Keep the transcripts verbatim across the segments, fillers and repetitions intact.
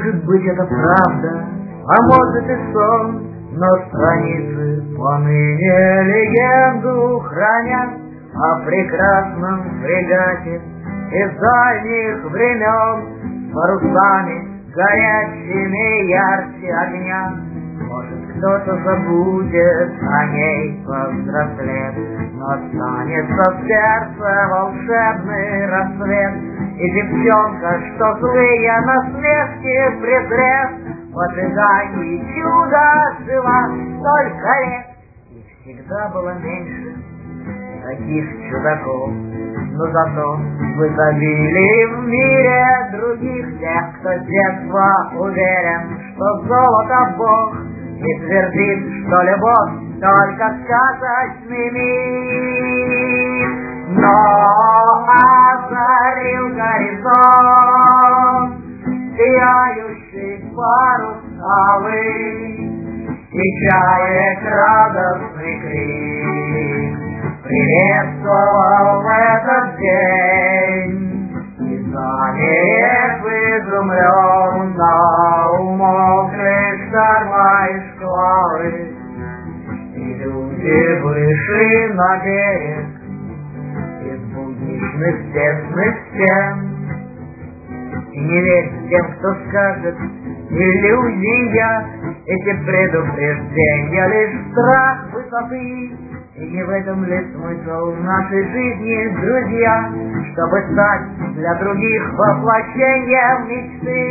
Может быть, это правда, а может и сон, но страницы поныне легенду хранят о прекрасном фрегате из дальних времен с парусами горячими ярче огня. Может, кто-то забудет о ней повзрослев, но останется в сердце волшебный рассвет. И девчонка, что злые насмешки презрев, в ожидании чуда жила столько лет. И всегда было меньше таких чудаков, но зато в изобилии в мире других тех, кто с детства уверен, что золото Бог, и твердит, что любовь только сказочный мир. Но озарил горизонт сияющий парус алый, и чаек радостный крик приветствовал в этот день. И замерев изумленно умолкли шторма и шквалы, и люди вышли на берег из будничных тесных стен. И не верь тем, кто скажет иллюзия, эти предупреждения лишь страх высоты. И не в этом ли смысл нашей жизни, друзья, чтобы стать для других воплощением мечты?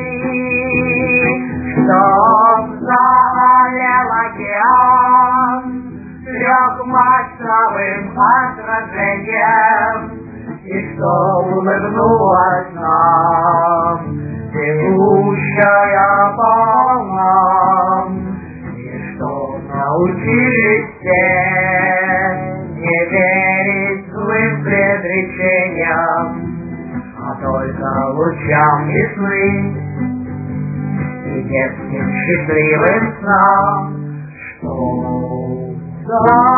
Чтоб залил океан трехмачтовым отражением, и что улыбнулась нам текущая волна, и что научились все не верить злым предречениям, а только лучам весны и детским счастливым снам, что